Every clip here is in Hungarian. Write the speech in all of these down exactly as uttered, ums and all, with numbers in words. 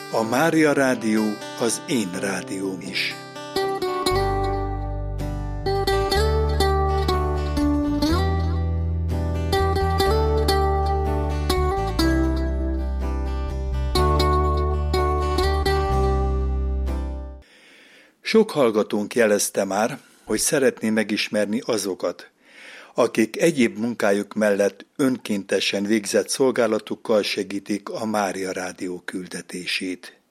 A Mária Rádió az én rádióm is. Sok hallgatónk jelezte már, hogy szeretné megismerni azokat, akik egyéb munkájuk mellett önkéntesen végzett szolgálatukkal segítik a Mária Rádió küldetését.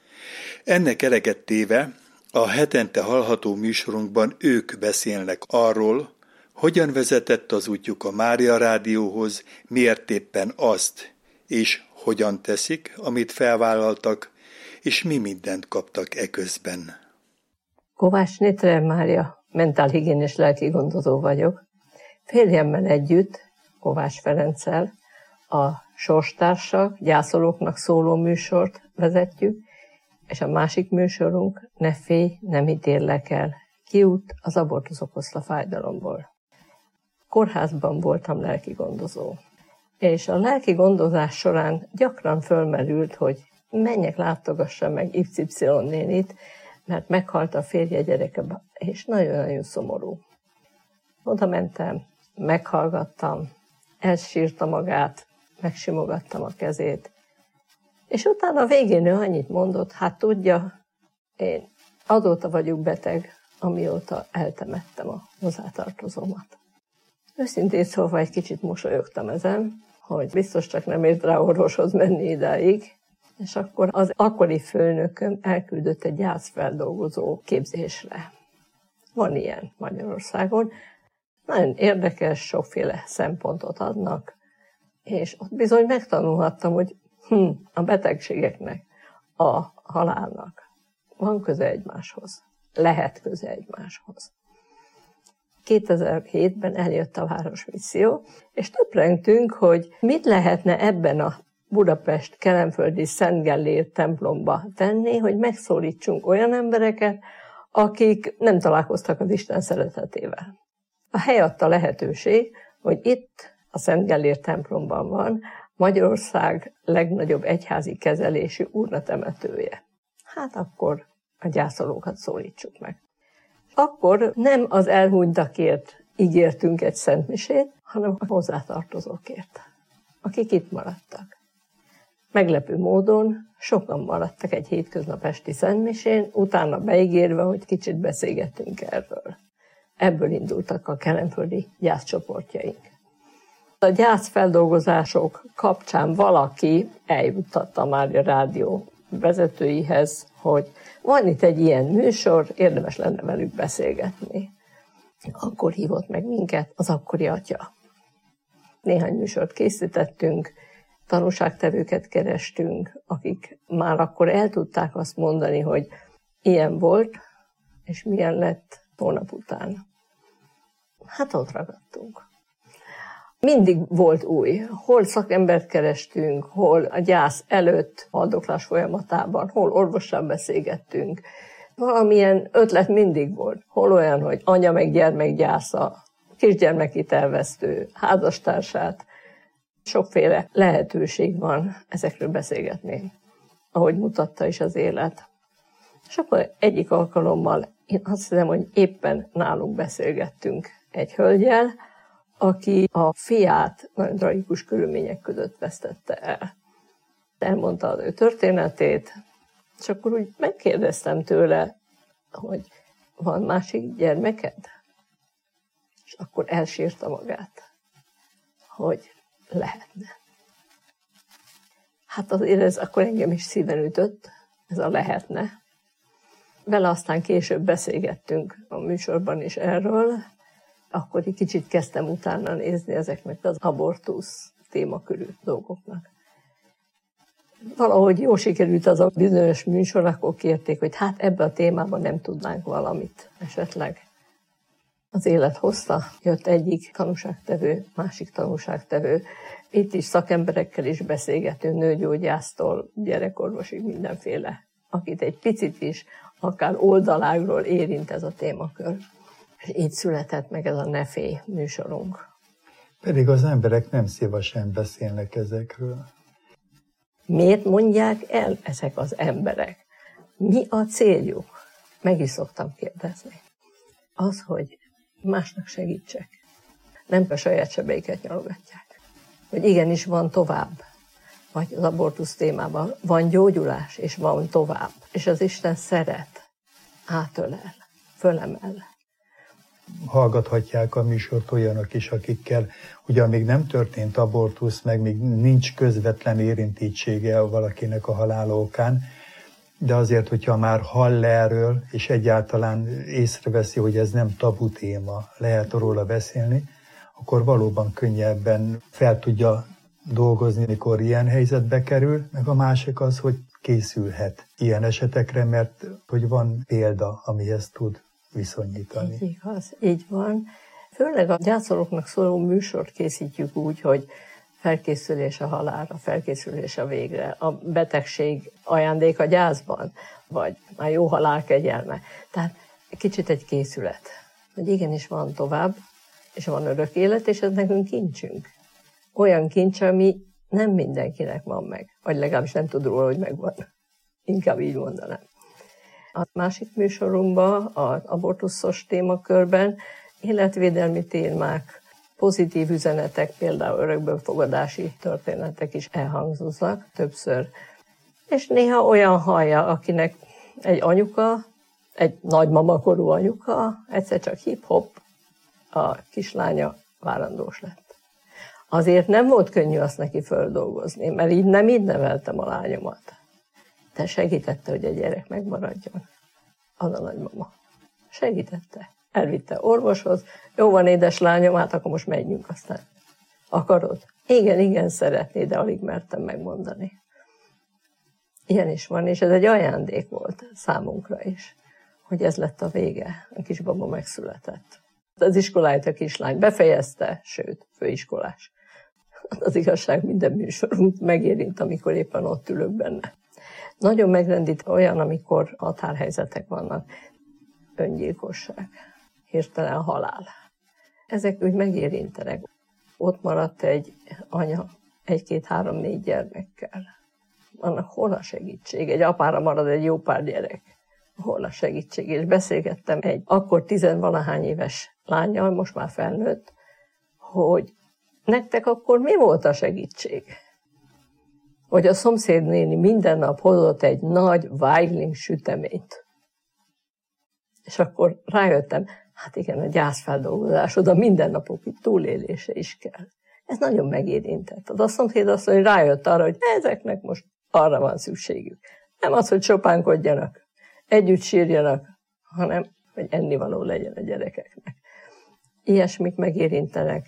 Ennek eleget téve a hetente hallható műsorunkban ők beszélnek arról, hogyan vezetett az útjuk a Mária Rádióhoz, miért éppen azt, és hogyan teszik, amit felvállaltak, és mi mindent kaptak eközben. Kovács Nitre Mária, mentálhigiénés lelki gondozó vagyok. Férjemmel együtt, Kovács Ferenccel, a Sorstársak, gyászolóknak szóló műsort vezetjük, és a másik műsorunk Ne félj, nem ítélek el, kiút az abortusz okozta fájdalomból. Kórházban voltam lelki gondozó, és a lelki gondozás során gyakran fölmerült, hogy menjek látogassam meg iksz ipszilon nénit, mert meghalt a férje gyereke, és nagyon-nagyon szomorú. Oda mentem, meghallgattam, elsírta magát, megsimogattam a kezét, és utána a végén ő annyit mondott, hát tudja, én azóta vagyok beteg, amióta eltemettem a hozzátartozómat. Őszintén szólva egy kicsit mosolyogtam ezen, hogy biztos csak nem ért rá orvoshoz menni idáig, és akkor az akkori főnököm elküldött egy gyászfeldolgozó képzésre. Van ilyen Magyarországon. Nagyon érdekes, sokféle szempontot adnak, és ott bizony megtanulhattam, hogy hm, a betegségeknek, a halálnak van köze egymáshoz. Lehet köze egymáshoz. kétezer-hétben eljött a Városmisszió, és töprengtünk, hogy mit lehetne ebben a Budapest kelenföldi Szent Gellért templomba tenni, hogy megszólítsunk olyan embereket, akik nem találkoztak az Isten szeretetével. A hely adta lehetőség, hogy itt a Szent Gellért templomban van Magyarország legnagyobb egyházi kezelésű urnatemetője. Hát akkor a gyászolókat szólítsuk meg. Akkor nem az elhunytakért ígértünk egy szentmisét, hanem a hozzátartozókért, akik itt maradtak. Meglepő módon sokan maradtak egy hétköznap esti szentmisén, utána beígérve, hogy kicsit beszélgettünk erről. Ebből indultak a kelenföldi gyászcsoportjaink. A gyászfeldolgozások kapcsán valaki eljuttatta a Mária Rádió vezetőihez, hogy van itt egy ilyen műsor, érdemes lenne velük beszélgetni. Akkor hívott meg minket az akkori atya. Néhány műsort készítettünk, tanúságtevőket kerestünk, akik már akkor el tudták azt mondani, hogy ilyen volt, és milyen lett hónap után. Hát ott ragadtunk. Mindig volt új. Hol szakembert kerestünk, hol a gyász előtt, haldoklás folyamatában, hol orvossal beszélgettünk. Valamilyen ötlet mindig volt. Hol olyan, hogy anya meg gyermek gyásza, kisgyermekit elvesztő, házastársát. Sokféle lehetőség van ezekről beszélgetni, ahogy mutatta is az élet. És akkor egyik alkalommal, én azt hiszem, hogy éppen nálunk beszélgettünk egy hölgyel, aki a fiát nagyon tragikus körülmények között vesztette el. Elmondta az ő történetét, és akkor úgy megkérdeztem tőle, hogy van másik gyermeked? És akkor elsírta magát, hogy lehetne. Hát azért ez akkor engem is szíven ütött, ez a lehetne. Vele aztán később beszélgettünk a műsorban is erről, akkor egy kicsit kezdtem utána nézni ezeknek az abortusz témakörű dolgoknak. Valahogy jó sikerült az a bizonyos műsor, akkor kérték, hogy hát ebben a témában nem tudnánk valamit esetleg. Az élet hozta, jött egyik tanúságtevő, másik tanúságtevő. Itt is szakemberekkel is beszélgető, nőgyógyásztól, gyerekorvosig mindenféle, akit egy picit is, akár oldalágról érint ez a témakör. És így született meg ez a Ne félj műsorunk. Pedig az emberek nem szívesen beszélnek ezekről. Miért mondják el ezek az emberek? Mi a céljuk? Meg is szoktam kérdezni. Az, hogy másnak segítsek. Nem a saját sebeiket nyalogatják. Hogy igenis van tovább. Vagy az abortusz témában van gyógyulás, és van tovább. És az Isten szeret, átölel, fölemel. Hallgathatják a műsort olyanok is, akikkel ugyan még nem történt abortusz, meg még nincs közvetlen érintítsége valakinek a halála okán, de azért, hogyha már hall erről, és egyáltalán észreveszi, hogy ez nem tabu téma, lehet róla beszélni, akkor valóban könnyebben fel tudja dolgozni, mikor ilyen helyzetbe kerül, meg a másik az, hogy készülhet ilyen esetekre, mert hogy van példa, amihez tud viszonyítani. Így igaz, így van. Főleg a gyászolóknak szóló műsort készítjük úgy, hogy felkészülés a halálra, felkészülés a végre, a betegség ajándék a gyászban, vagy a jó halál kegyelme. Tehát kicsit egy készület, hogy igenis van tovább, és van örök élet, és ez nekünk kincsünk. Olyan kincs, ami nem mindenkinek van meg, vagy legalábbis nem tud róla, hogy megvan. Inkább így mondanám. A másik műsorunkban, az abortuszos témakörben életvédelmi témák, pozitív üzenetek, például örökbefogadási történetek is elhangzóznak többször. És néha olyan hallja, akinek egy anyuka, egy nagymamakorú anyuka, egyszer csak hip-hop, a kislánya várandós lett. Azért nem volt könnyű azt neki földolgozni, mert így nem így neveltem a lányomat. De segítette, hogy egy gyerek megmaradjon. Az a nagymama. Segítette. Elvitte orvoshoz. Jó van, édeslányom, hát akkor most menjünk aztán. Akarod? Igen, igen, szeretné, de alig mertem megmondani. Ilyen is van, és ez egy ajándék volt számunkra is, hogy ez lett a vége. A kisbaba megszületett. Az iskoláját a kislány befejezte, sőt, főiskolás. Az igazság, minden műsorunk megérint, amikor éppen ott ülök benne. Nagyon megrendít olyan, amikor határhelyzetek vannak. Öngyilkosság, hirtelen halál. Ezek úgy megérintenek. Ott maradt egy anya egy-két-három-négy gyermekkel. Annak hol a segítség? Egy apára marad egy jó pár gyerek. Hol a segítség? És beszélgettem egy akkor tizenvalahány éves lánnyal, most már felnőtt, hogy nektek akkor mi volt a segítség? Hogy a szomszédnéni minden nap hozott egy nagy Weigling süteményt. És akkor rájöttem, hát igen, a gyászfeldolgozás, oda mindennapoki túlélése is kell. Ez nagyon megérintett. Az a szomszéd azt mondja, hogy rájött arra, hogy ezeknek most arra van szükségük. Nem az, hogy sopánkodjanak, együtt sírjanak, hanem hogy ennivaló legyen a gyerekeknek. Ilyesmik megérintenek.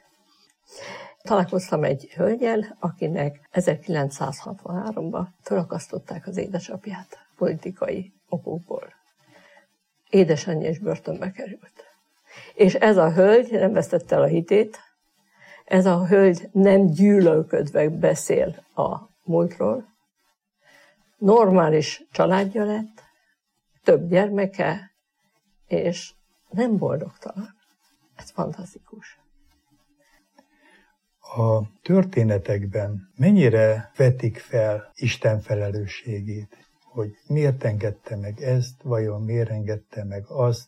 Találkoztam egy hölgyel, akinek ezerkilencszázhatvanháromban felakasztották az édesapját politikai okokból. Édesanyja is börtönbe került. És ez a hölgy nem vesztette el a hitét, ez a hölgy nem gyűlölködve beszél a múltról, normális családja lett, több gyermeke, és nem boldogtalan. Ez fantasztikus. A történetekben mennyire vetik fel Isten felelősségét, hogy miért engedte meg ezt, vajon miért engedte meg azt,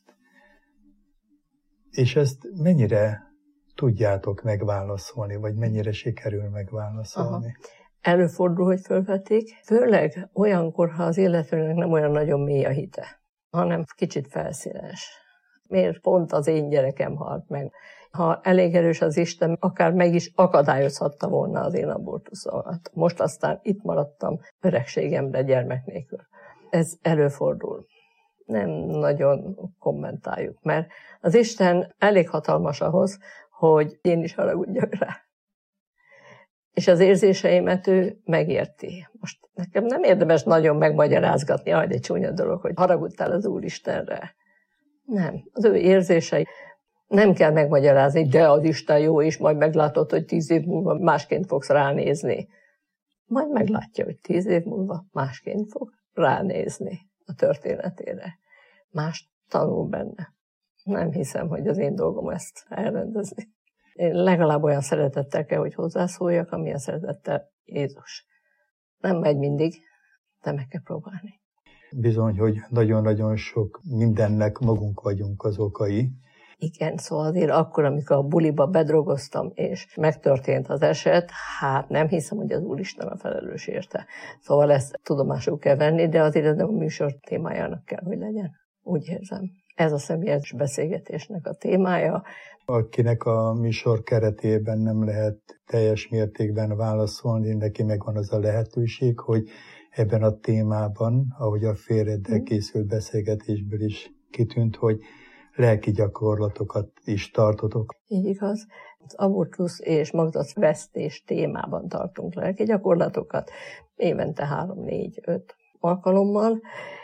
és ezt mennyire tudjátok megválaszolni, vagy mennyire sikerül megválaszolni? Aha. Előfordul, hogy fölvetik, főleg olyankor, ha az illetőnek nem olyan nagyon mély a hite, hanem kicsit felszínes. Miért pont az én gyerekem halt meg? Ha elég erős az Isten, akár meg is akadályozhatta volna az én abortuszomat. Most aztán itt maradtam öregségemre gyermek nélkül. Ez előfordul. Nem nagyon kommentáljuk, mert az Isten elég hatalmas ahhoz, hogy én is haragudjak rá. És az érzéseimet ő megérti. Most nekem nem érdemes nagyon megmagyarázgatni, hogy egy csúnya dolog, hogy haragudtál az Úristenre. Nem. Az ő érzései nem kell megmagyarázni, de az Isten jó, és majd meglátod, hogy tíz év múlva másként fogsz ránézni. Majd meglátja, hogy tíz év múlva másként fog ránézni a történetére. Más tanul benne. Nem hiszem, hogy az én dolgom ezt elrendezni. Én legalább olyan szeretettel kell, hogy hozzászóljak, amilyen szeretettel Jézus. Nem megy mindig, de meg kell próbálni. Bizony, hogy nagyon-nagyon sok mindennek magunk vagyunk az okai. Igen, szóval azért akkor, amikor a buliba bedrogoztam, és megtörtént az eset, hát nem hiszem, hogy az Úristen a felelős érte. Szóval ezt tudomásul kell venni, de azért ez nem a műsor témájának kell, hogy legyen. Úgy érzem. Ez a személyes beszélgetésnek a témája. Akinek a műsor keretében nem lehet teljes mértékben válaszolni, neki megvan az a lehetőség, hogy ebben a témában, ahogy a férjeddel készült beszélgetésből is kitűnt, hogy lelki gyakorlatokat is tartotok. Így igaz. Az abortusz és magzatvesztés témában tartunk lelki gyakorlatokat, évente három, négy, öt alkalommal,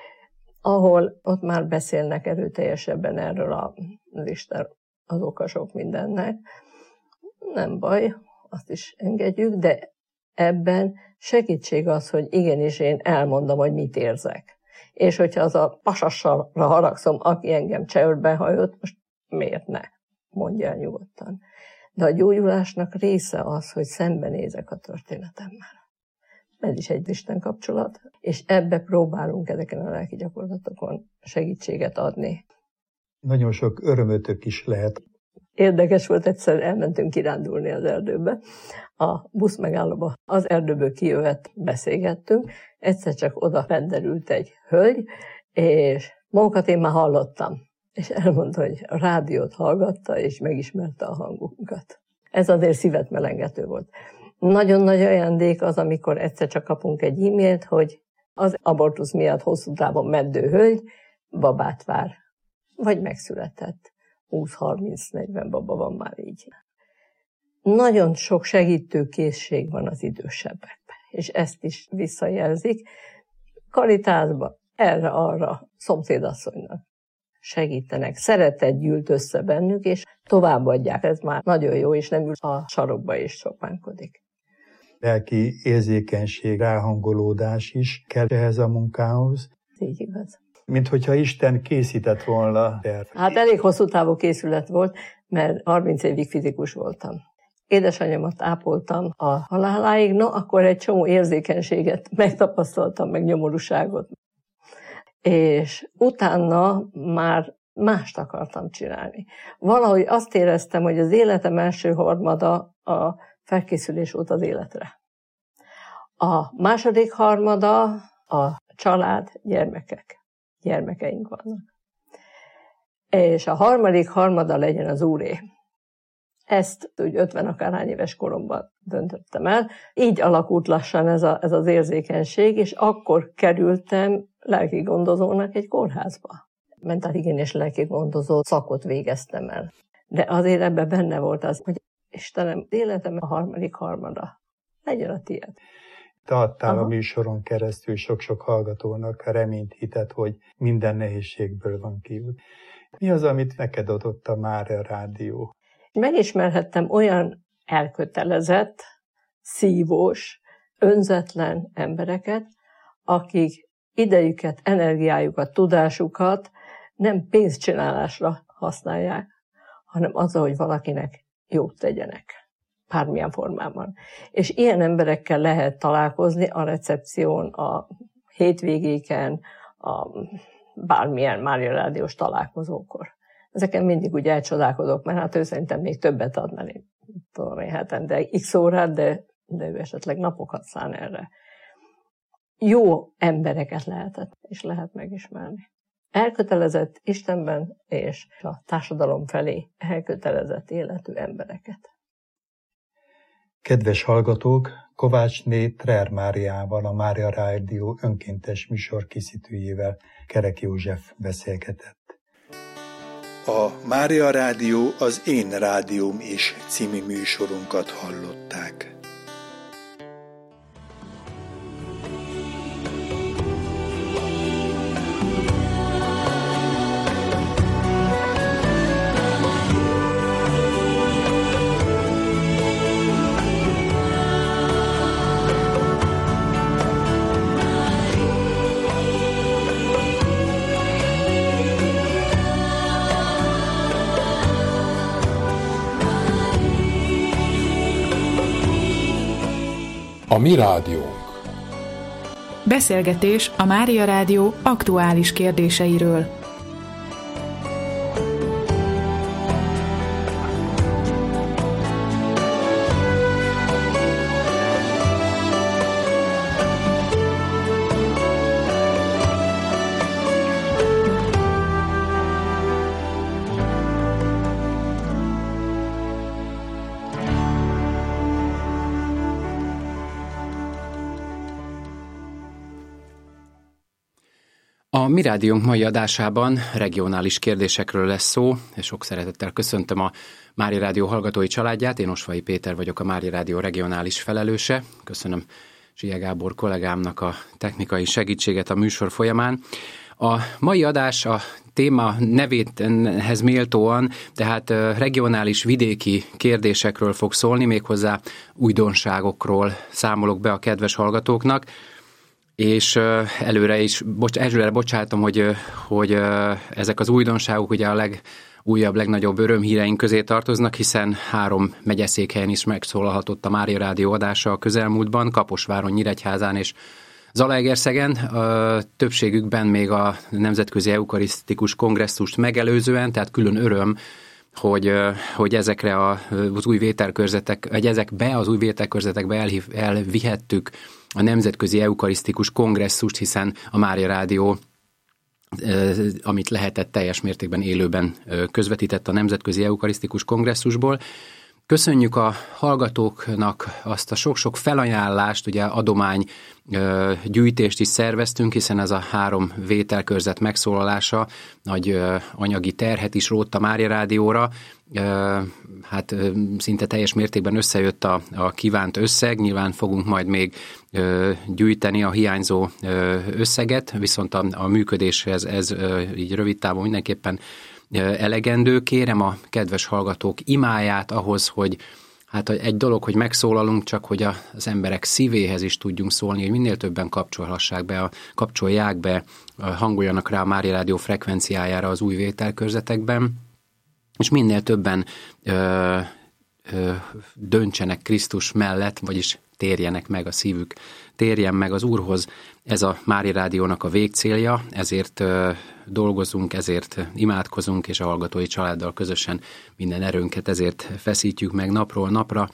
ahol ott már beszélnek erőteljesebben erről a Isten az oka sok mindennek. Nem baj, azt is engedjük, de ebben segítség az, hogy igenis én elmondom, hogy mit érzek. És hogyha az a pasassal haragszom, aki engem csehörbe hajolt, most miért ne? Mondja el nyugodtan. De a gyógyulásnak része az, hogy szembenézek a történetemmel. Ez is egy Isten kapcsolat, és ebbe próbálunk ezeken a lelki gyakorlatokon segítséget adni. Nagyon sok örömötök is lehet. Érdekes volt, egyszer elmentünk kirándulni az erdőbe. A busz megállóba az erdőből kijövet beszélgettünk, egyszer csak oda penderült egy hölgy, és magukat én már hallottam. És elmondta, hogy a rádiót hallgatta, és megismerte a hangunkat. Ez azért szívet melengető volt. Nagyon nagy ajándék az, amikor egyszer csak kapunk egy e-mailt, hogy az abortusz miatt hosszú távon meddő hölgy babát vár, vagy megszületett. húsz-harminc-negyven baba van már így. Nagyon sok segítőkészség van az idősebbekben, és ezt is visszajelzik. Karitásban erre-arra szomszédasszonynak segítenek. Szeretet gyűlt össze bennük, és továbbadják. Ez már nagyon jó, és nem ül a sarokba és sopánkodik. Lelki érzékenység, ráhangolódás is kell ehhez a munkához. Így igaz. Mint hogyha Isten készített volna tervet. Hát elég hosszú távú készület volt, mert harminc évig fizikus voltam. Édesanyámat ápoltam a haláláig, no, akkor egy csomó érzékenységet megtapasztaltam, meg nyomorúságot. És utána már mást akartam csinálni. Valahogy azt éreztem, hogy az életem első harmada a felkészülés volt az életre. A második harmada a család, gyermekek. Gyermekeink vannak. És a harmadik harmada legyen az Úré. Ezt úgy ötven akárhány éves koromban döntöttem el. Így alakult lassan ez, a, ez az érzékenység, és akkor kerültem lelki gondozónak egy kórházba. Mentálhigiénés lelki gondozó szakot végeztem el. De azért ebben benne volt az, hogy Istenem, életem a harmadik harmada. Legyen a tiéd. Te adtál a műsoron keresztül sok-sok hallgatónak reményt, hitet, hogy minden nehézségből van kiút. Mi az, amit neked adott a Mária Rádió? Megismerhettem olyan elkötelezett, szívós, önzetlen embereket, akik idejüket, energiájukat, tudásukat nem pénzcsinálásra használják, hanem azzal, hogy valakinek jót tegyenek. Bármilyen formában. És ilyen emberekkel lehet találkozni a recepción, a hétvégéken, a bármilyen Mária Rádiós találkozókor. Ezeken mindig úgy elcsodálkodok, mert hát ő szerintem még többet ad, mert én tudom én hetente x órát, de, de ő esetleg napokat szán erre. Jó embereket lehetett, és lehet megismerni. Elkötelezett Istenben és a társadalom felé elkötelezett életű embereket. Kedves hallgatók, Kovácsné Trer Máriával, a Mária Rádió önkéntes műsorkészítőjével Kerek József beszélgetett. A Mária Rádió az Én Rádióm is című műsorunkat hallották. A mi rádiónk. Beszélgetés a Mária Rádió aktuális kérdéseiről. A Mi Rádiónk mai adásában regionális kérdésekről lesz szó, és sok szeretettel köszöntöm a Mária Rádió hallgatói családját. Én Osvai Péter vagyok, a Mária Rádió regionális felelőse. Köszönöm Zsie Gábor kollégámnak a technikai segítséget a műsor folyamán. A mai adás a téma nevéhez méltóan, tehát regionális vidéki kérdésekről fog szólni, méghozzá újdonságokról számolok be a kedves hallgatóknak. És előre is, bocs, előre bocsátom, hogy, hogy ezek az újdonságok ugye a legújabb, legnagyobb örömhíreink közé tartoznak, hiszen három megyeszékhelyen is megszólalhatott a Mária Rádió adása a közelmúltban, Kaposváron, Nyíregyházán és Zalaegerszegen, többségükben még a Nemzetközi Eukarisztikus Kongresszust megelőzően, tehát külön öröm, hogy, hogy ezekre az új vételkörzetek, vagy ezekbe az új vételkörzetekbe elhív, elvihettük a Nemzetközi Eukarisztikus Kongresszust, hiszen a Mária Rádió, amit lehetett, teljes mértékben élőben közvetített a Nemzetközi Eukarisztikus Kongresszusból. Köszönjük a hallgatóknak azt a sok-sok felajánlást, ugye adomány gyűjtést is szerveztünk, hiszen ez a három vételkörzet megszólalása nagy anyagi terhet is rótt a Mária Rádióra. Hát szinte teljes mértékben összejött a, a kívánt összeg, nyilván fogunk majd még gyűjteni a hiányzó összeget, viszont a, a működéshez ez így rövid távon mindenképpen elegendő. Kérem a kedves hallgatók imáját ahhoz, hogy hát egy dolog, hogy megszólalunk, csak hogy az emberek szívéhez is tudjunk szólni, hogy minél többen kapcsolhassák be, a, kapcsolják be, hangoljanak rá a Mária Rádió frekvenciájára az új vételkörzetekben, és minél többen ö, ö, döntsenek Krisztus mellett, vagyis térjenek meg a szívük, térjen meg az Úrhoz. Ez a Mária Rádiónak a végcélja, ezért ö, dolgozunk, ezért imádkozunk, és a hallgatói családdal közösen minden erőnket ezért feszítjük meg napról napra.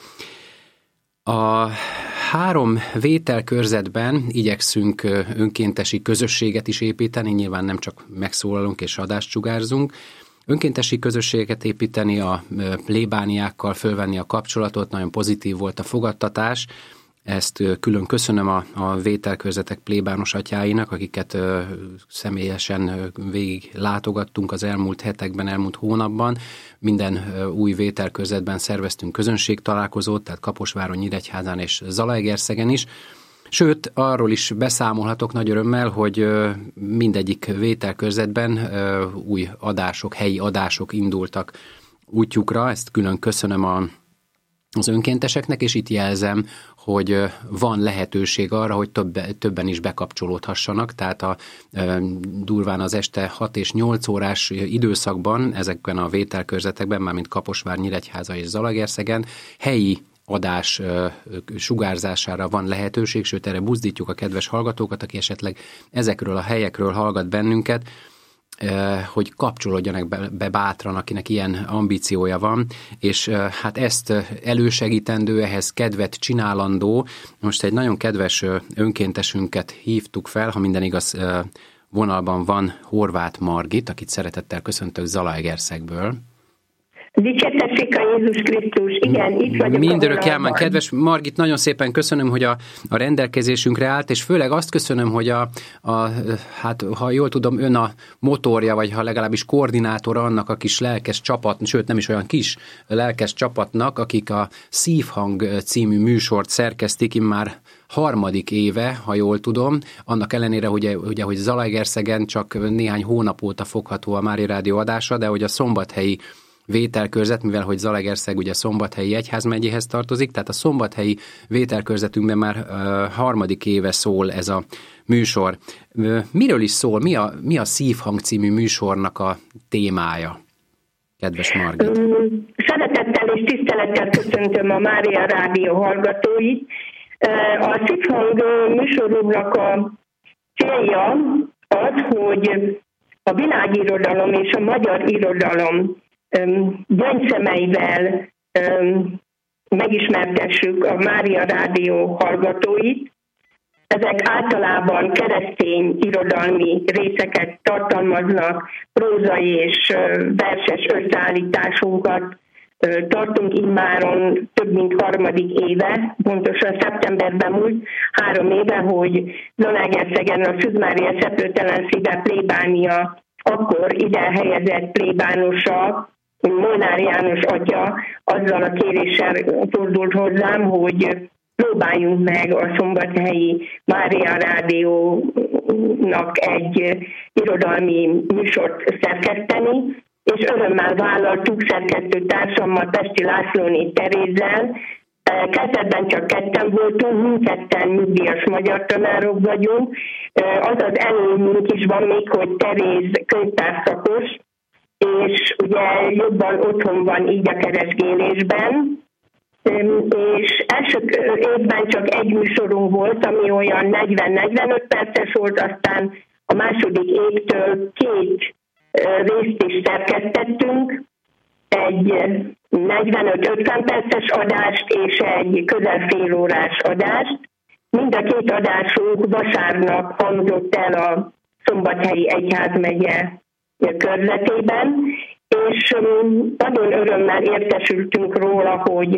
A három vételkörzetben igyekszünk önkéntesi közösséget is építeni, nyilván nem csak megszólalunk és adást sugárzunk, önkéntesi közösséget építeni, a plébániákkal fölvenni a kapcsolatot, nagyon pozitív volt a fogadtatás. Ezt külön köszönöm a, a vételkörzetek plébános atyáinak, akiket ö, személyesen végig látogattunk az elmúlt hetekben, elmúlt hónapban. Minden ö, új vételkörzetben szerveztünk közönségtalálkozót, tehát Kaposváron, Nyíregyházán és Zalaegerszegen is. Sőt, arról is beszámolhatok nagy örömmel, hogy mindegyik vételkörzetben új adások, helyi adások indultak útjukra. Ezt külön köszönöm a, az önkénteseknek, és itt jelzem, hogy van lehetőség arra, hogy több, többen is bekapcsolódhassanak, tehát a, durván az este hat és nyolc órás időszakban ezekben a vételkörzetekben, mármint Kaposvár, Nyíregyháza és Zalaegerszegen helyi adás sugárzására van lehetőség, sőt erre buzdítjuk a kedves hallgatókat, aki esetleg ezekről a helyekről hallgat bennünket, hogy kapcsolódjanak be, be bátran, akinek ilyen ambíciója van, és hát ezt elősegítendő, ehhez kedvet csinálandó. Most egy nagyon kedves önkéntesünket hívtuk fel, ha minden igaz, vonalban van Horváth Margit, akit szeretettel köszöntök Zalaegerszegből. Dicsértessék a Jézus Krisztus. Igen, itt vagyok. Mindörök elmán. Kedves Margit, nagyon szépen köszönöm, hogy a, a rendelkezésünkre állt, és főleg azt köszönöm, hogy a, a, hát ha jól tudom, ön a motorja, vagy ha legalábbis koordinátora annak a kis lelkes csapat, sőt nem is olyan kis lelkes csapatnak, akik a Szívhang című műsort szerkesztik immár harmadik éve, ha jól tudom, annak ellenére, ugye, ugye, hogy Zalaegerszegen csak néhány hónap óta fogható a Mária Rádió adása, de hogy a szombathelyi vételkörzet, mivel hogy Zalaegerszeg ugye Szombathelyi egyházmegyéhez tartozik, tehát a szombathelyi vételkörzetünkben már uh, harmadik éve szól ez a műsor. Uh, miről is szól? Mi a, mi a Szívhang című műsornak a témája? Kedves Margit. Szeretettel és tisztelettel köszöntöm a Mária Rádió hallgatóit. A Szívhang műsorunknak a célja az, hogy a világirodalom és a magyar irodalom gyöngyszemeivel megismertessük a Mária Rádió hallgatóit. Ezek általában keresztény irodalmi részeket tartalmaznak, prózai és verses összeállításunkat tartunk immáron több mint harmadik éve, pontosan szeptemberben múlt három éve, hogy Zalaegerszegen a Szűz Mária Szeplőtelen Szíve plébánia akkor ide helyezett plébánosa, Molnár János atya azzal a kéréssel fordult hozzám, hogy próbáljunk meg a szombathelyi Mária Rádiónak egy irodalmi műsort szerkeszteni, és örömmel vállaltuk szerkesztő társammal, Pesti Lászlóné Terézzel. Kezdetben csak ketten voltunk, mindketten nyugdíjas magyar tanárok vagyunk. Az az előnyünk is van még, hogy Teréz könyvtárszakos, és ugye jobban otthon van így a keresgélésben. És első évben csak egy műsorunk volt, ami olyan negyven-negyvenöt perces volt, aztán a második évtől két részt is szerkesztettünk, egy negyvenöt-ötven perces adást és egy közel fél órás adást. Mind a két adásunk vasárnap hangzott el a Szombathelyi Egyházmegye körzetében, és nagyon örömmel értesültünk róla, hogy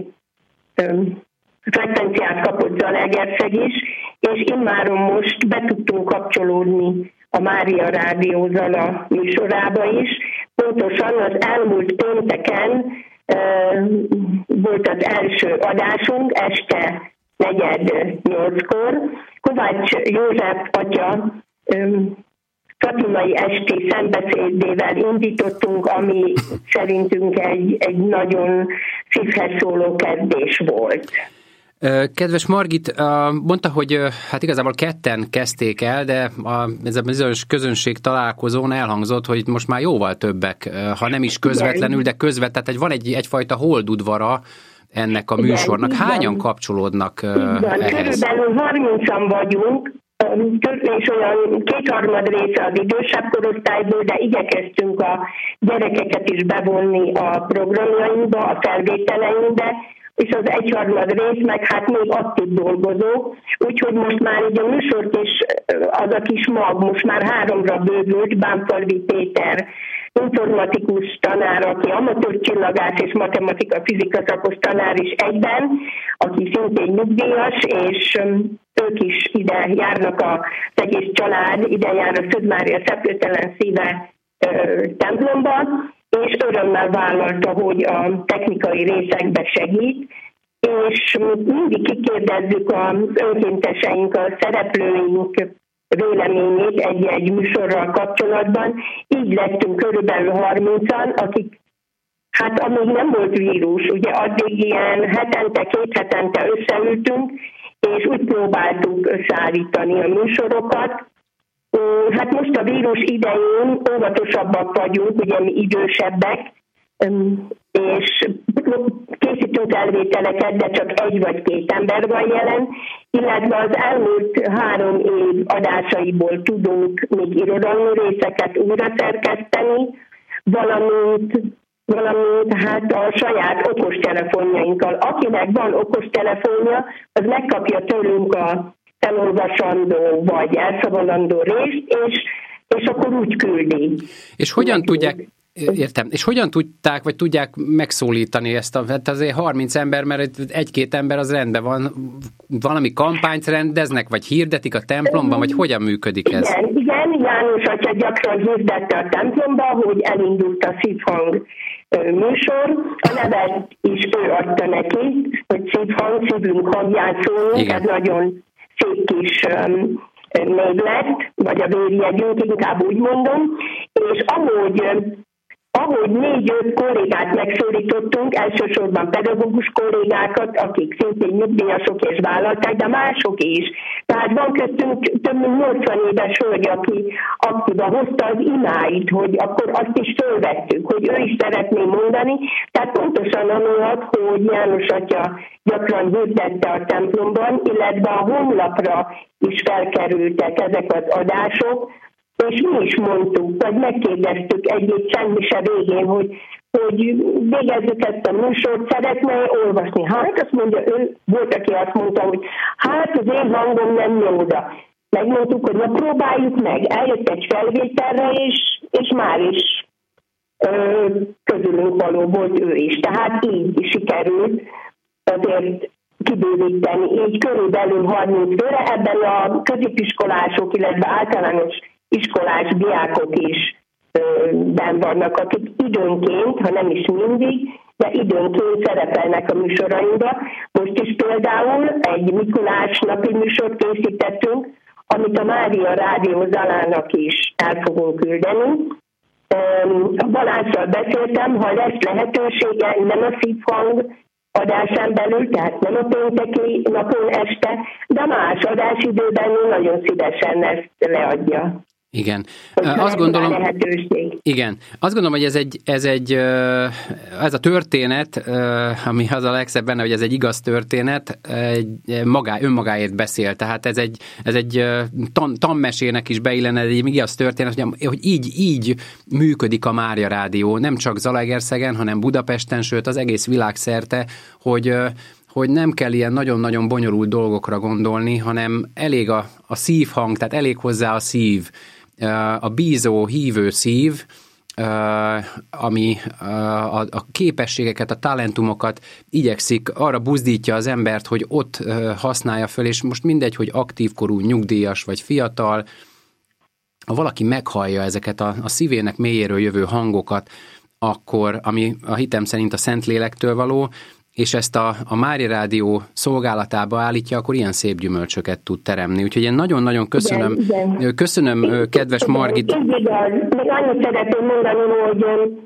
frekvenciát kapott Zalaegerszeg is, és immáron most be tudtunk kapcsolódni a Mária Rádió Zala műsorába is. Pontosan az elmúlt pénteken uh, volt az első adásunk, este negyed nyolckor. Kovács József atya um, fatimai esti szentbeszédével indítottunk, ami szerintünk egy, egy nagyon szívhez szóló kezdés volt. Kedves Margit, mondta, hogy hát igazából ketten kezdték el, de a, ez a bizonyos közönség találkozón elhangzott, hogy most már jóval többek, ha nem is közvetlenül, de közvet, tehát van egy, egyfajta holdudvara ennek a műsornak. Igen, hányan igen. kapcsolódnak igen, ehhez? Körülbelül harmincan vagyunk, és olyan kétharmad része az idősebb korosztályból, de igyekeztünk a gyerekeket is bevonni a programjainkba, a felvételeinkbe, és az egyharmad rész meg hát még aktív dolgozó, úgyhogy most már így a műsort is az a kis mag, most már háromra bővült, Bánfalvi Péter, informatikus tanár, aki amatőr csillagász és matematika-fizika szakos tanár is egyben, aki szintén nyugdíjas, és ők is ide járnak, az egész család ide jár a Szűz Mária Szeplőtelen Szíve templomba, és örömmel vállalta, hogy a technikai részekbe segít, és mindig kikérdezzük az önkénteseink, a szereplőink véleményét egy-egy műsorral kapcsolatban. Így lettünk körülbelül harmincan, akik, hát amíg nem volt vírus, ugye addig ilyen hetente, két hetente összeültünk, és úgy próbáltuk összeállítani a műsorokat. Hát most a vírus idején óvatosabbak vagyunk, ugye mi idősebbek, és készítünk elvételeket, de csak egy vagy két ember van jelen, illetve az elmúlt három év adásaiból tudunk még irodalmi részeket újra szerkeszteni, valamint, valamint hát a saját okostelefonjainkkal. Akinek van okostelefonja, az megkapja tőlünk a felolvasandó vagy elszavalandó részt, és, és akkor úgy küldi. És hogyan tudják, értem, és hogyan tudták, vagy tudják megszólítani ezt a, hát azért harminc ember, mert egy-két ember az rendben van, valami kampányt rendeznek, vagy hirdetik a templomban, vagy hogyan működik ez? Igen, igen, János atya gyakran hirdette a templomban, hogy elindult a Szívhang műsor, a nevet is ő adta neki, hogy Szívhang, szívünk hangján szólunk, ez nagyon szép kis um, név lett, vagy a vérjegyünk, inkább úgy mondom, és ahogy, ahogy négy-öt kollégát megszólítottunk, elsősorban pedagógus kollégákat, akik szintén nyugdíjasok és vállalták, de mások is Tehát van köztünk több mint nyolcvan éves hölgy, aki aktíva hozta az imáit, hogy akkor azt is fölvettük, hogy ő is szeretné mondani. Tehát pontosan amiatt, hogy János atya gyakran hirdette a templomban, illetve a honlapra is felkerültek ezek az adások, és mi is mondtuk, vagy megkérdeztük egy-egy szentmise végén, hogy, hogy végezzük ezt a műsort, szeretne olvasni. Hát azt mondja, ő volt, aki azt mondta, hogy hát az én hangom nem jó oda. Megmondtuk, hogy na próbáljuk meg. Eljött egy felvételre, és, és már is ö, közülünk való volt ő is. Tehát így sikerült azért kibővíteni. Így körülbelül harminc főre, ebben a középiskolások, illetve általános iskolás diákok is benn vannak, akik időnként, ha nem is mindig, de időnként szerepelnek a műsorainkba. Most is például egy Mikulás napi műsort készítettünk, amit a Mária Rádió Zalának is el fogunk küldeni. A Balázsral beszéltem, ha lesz lehetősége, nem a szívhang adásán belül, tehát nem a pénteki napon este, de más adásidőben nagyon szívesen ezt leadja. Igen. Azt gondolom, igen. Azt gondolom, hogy ez egy, ez egy, ez a történet, ami az a legszebb benne, hogy ez egy igaz történet, egy magá, önmagáért beszél. Tehát ez egy, ez egy tan, tanmesének is beillene, egy igaz történet, hogy, hogy így, így működik a Mária Rádió, nem csak Zalaegerszegen, hanem Budapesten, sőt az egész világszerte, hogy hogy nem kell ilyen nagyon-nagyon bonyolult dolgokra gondolni, hanem elég a, a szívhang, tehát elég hozzá a szív, a bízó, hívő szív, ami a, a képességeket, a talentumokat igyekszik, arra buzdítja az embert, hogy ott használja föl, és most mindegy, hogy aktívkorú, nyugdíjas vagy fiatal, ha valaki meghallja ezeket a, a szívének mélyéről jövő hangokat, akkor, ami a hitem szerint a Szentlélektől való, és ezt a, a Mária Rádió szolgálatába állítja, akkor ilyen szép gyümölcsöket tud teremni. Úgyhogy én nagyon-nagyon köszönöm, igen, igen. köszönöm, igen, kedves igen, Margit. Igen, igaz. Még annyit szeretném mondani, hogy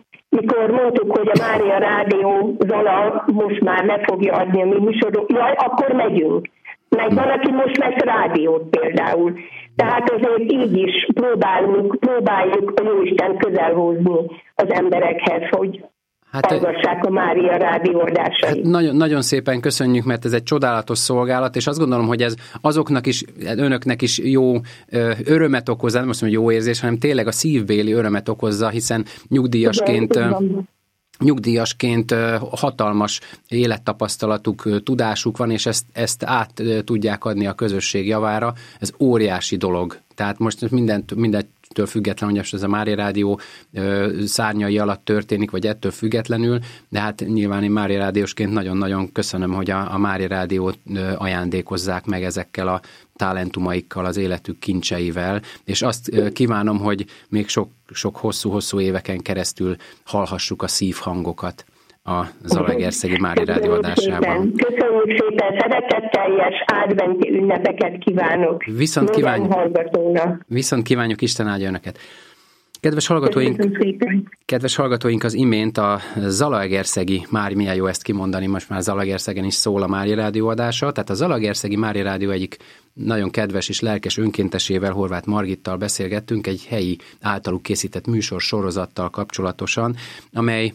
mikor mondtuk, hogy a Mária Rádió Zala most már le fogja adni a mi műsorunk, jaj, akkor megyünk. Meg van, aki most lesz rádiót például. Tehát azért így is próbáljuk, próbáljuk a Jóisten közel hozni az emberekhez, hogy Hát, hallgassák a Mária Rádió adásait. Hát nagyon, nagyon szépen köszönjük, mert ez egy csodálatos szolgálat, és azt gondolom, hogy ez azoknak is, önöknek is jó örömet okozza, nem azt mondom, hogy jó érzés, hanem tényleg a szívbéli örömet okozza, hiszen nyugdíjasként... Igen, nyugdíjasként hatalmas élettapasztalatuk, tudásuk van, és ezt, ezt át tudják adni a közösség javára. Ez óriási dolog. Tehát most mindent, mindentől független, hogy ez a Mária Rádió szárnyai alatt történik, vagy ettől függetlenül, de hát nyilván én Mária Rádiósként nagyon-nagyon köszönöm, hogy a, a Mária Rádiót ajándékozzák meg ezekkel a talentumaikkal, az életük kincseivel, és azt kívánom, hogy még sok, sok hosszú-hosszú éveken keresztül hallhassuk a szívhangokat a Zalaegerszegi Mária Rádió adásában. Köszönjük szépen, szeretetteljes adventi ünnepeket kívánok. Viszont kívánjuk, viszont kívánjuk, Isten áldja önöket. Kedves hallgatóink, kedves hallgatóink, az imént a Zalaegerszegi, már milyen jó ezt kimondani, most már Zalaegerszegen is szól a Mária Rádió adása, tehát a Zalaegerszegi Mária Rádió egyik nagyon kedves és lelkes önkéntesével, Horváth Margittal beszélgettünk egy helyi általuk készített műsor sorozattal kapcsolatosan, amely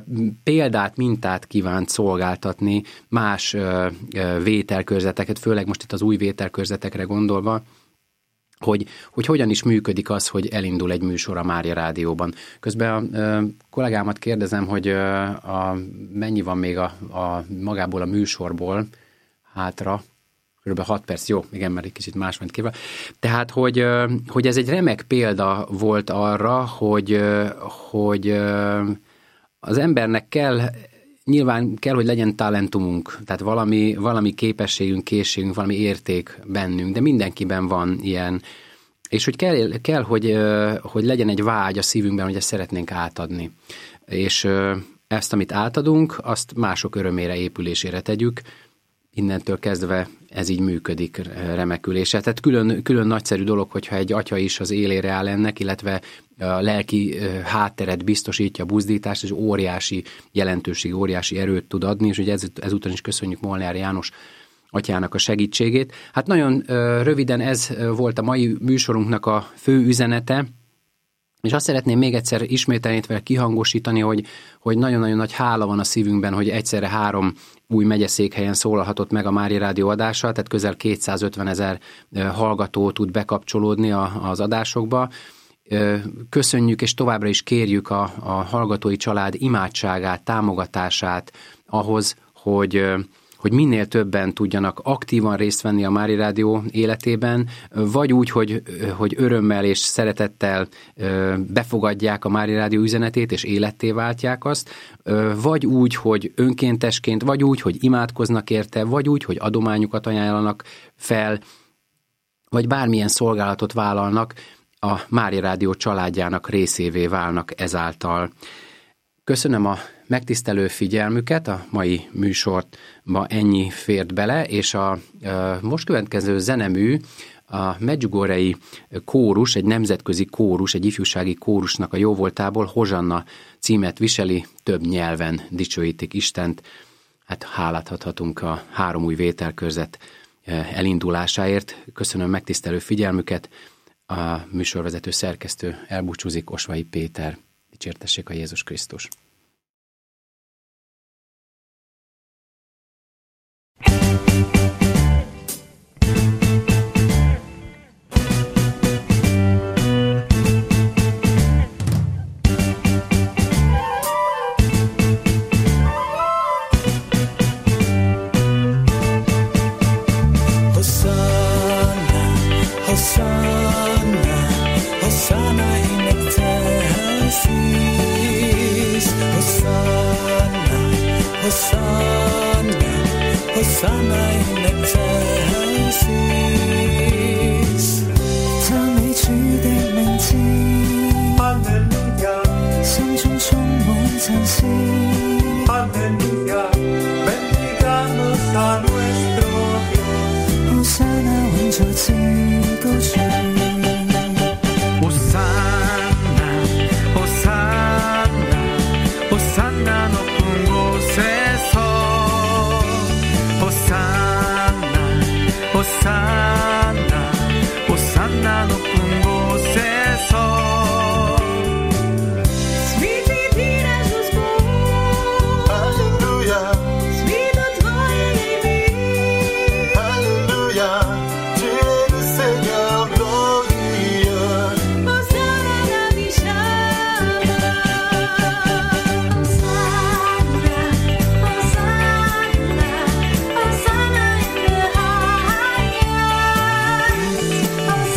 példát, mintát kívánt szolgáltatni más vételkörzeteket, főleg most itt az új vételkörzetekre gondolva, hogy, hogy hogyan is működik az, hogy elindul egy műsor a Mária Rádióban. Közben a ö, kollégámat kérdezem, hogy ö, a, mennyi van még a, a magából a műsorból hátra, kb. hat perc, jó, igen, mert egy kicsit más ment képvel. Tehát, hogy, ö, hogy ez egy remek példa volt arra, hogy, ö, hogy ö, az embernek kell, nyilván kell, hogy legyen talentumunk, tehát valami, valami képességünk, készségünk, valami érték bennünk, de mindenkiben van ilyen, és hogy kell, kell hogy, hogy legyen egy vágy a szívünkben, hogy ezt szeretnénk átadni. És ezt, amit átadunk, azt mások örömére, épülésére tegyük, innentől kezdve ez így működik remekül. És tehát külön, külön nagyszerű dolog, hogyha egy atya is az élére áll ennek, illetve a lelki hátteret biztosítja, a buzdítást, és óriási jelentőség, óriási erőt tud adni, és ugye ez, ezúton is köszönjük Molnár János Atyának a segítségét. Hát nagyon röviden ez volt a mai műsorunknak a fő üzenete, és azt szeretném még egyszer ismételni, kihangosítani, hogy, hogy nagyon-nagyon nagy hála van a szívünkben, hogy egyszerre három új megyeszékhelyen szólalhatott meg a Mária Rádió adása, tehát közel kétszázötven ezer hallgató tud bekapcsolódni az adásokba. Köszönjük és továbbra is kérjük a, a hallgatói család imádságát, támogatását ahhoz, hogy, hogy minél többen tudjanak aktívan részt venni a Mária Rádió életében, vagy úgy, hogy, hogy örömmel és szeretettel befogadják a Mária Rádió üzenetét, és életté váltják azt, vagy úgy, hogy önkéntesként, vagy úgy, hogy imádkoznak érte, vagy úgy, hogy adományukat ajánlanak fel, vagy bármilyen szolgálatot vállalnak, a Mária Rádió családjának részévé válnak ezáltal. Köszönöm a megtisztelő figyelmüket, a mai műsorba ennyi fért bele, és a, a most következő zenemű a Medjugorjei kórus, egy nemzetközi kórus, egy ifjúsági kórusnak a jóvoltából Hozsanna címet viseli, több nyelven dicsőítik Istent. Hát hálát adhatunk a három új vételkörzet elindulásáért. Köszönöm megtisztelő figyelmüket. A műsorvezető szerkesztő elbúcsúzik, Osvai Péter. Dicsértessék a Jézus Krisztus! Hosanna in excelsis， 赞美主的名字，哈利路亞，心中充滿讚詩，哈利路亞 ，bendigamos a nuestro Dios，Hosanna 穩在至高處。Hosanna, Hosanna, Hosanna no Hosanna, Hosanna, Hosanna no Kungoseso. Світлі віражу Бог. Алілуя. Світло Твоє ім'я. Алілуя. Ти le Seigneur glorieux. Hosanna на вишах. Hosanna, Hosanna. Hosanna in the highest.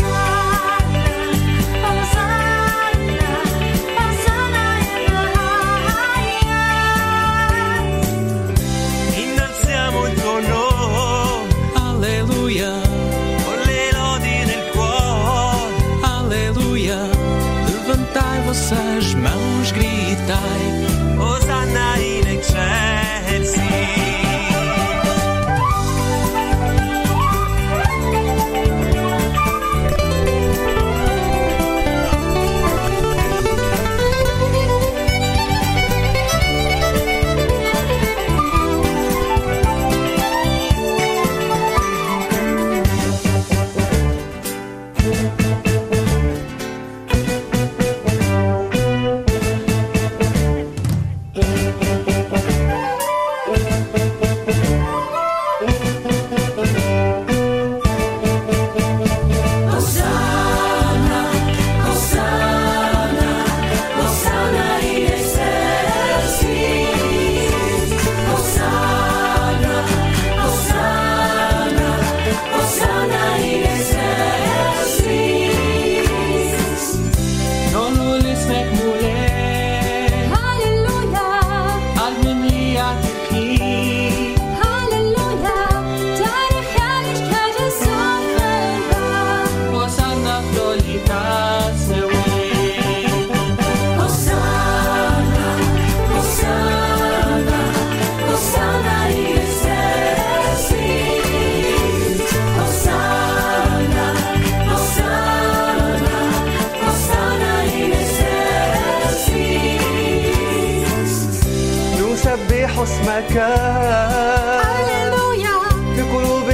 vossas mãos gritai, Hosanna in excelsis. اسمك هللويا في قلوب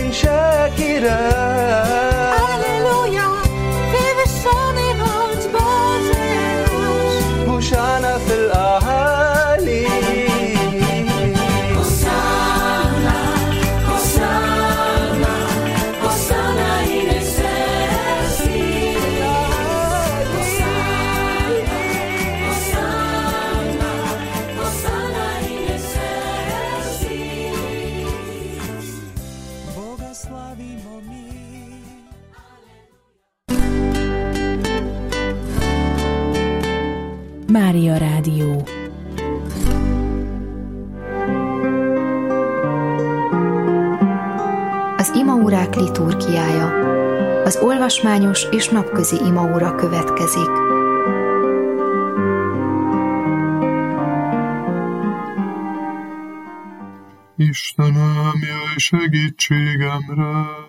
Mária Rádió. Az imaórák liturgiája. Az olvasmányos és napközi imaóra következik. Istenem, jöjj segítségemre!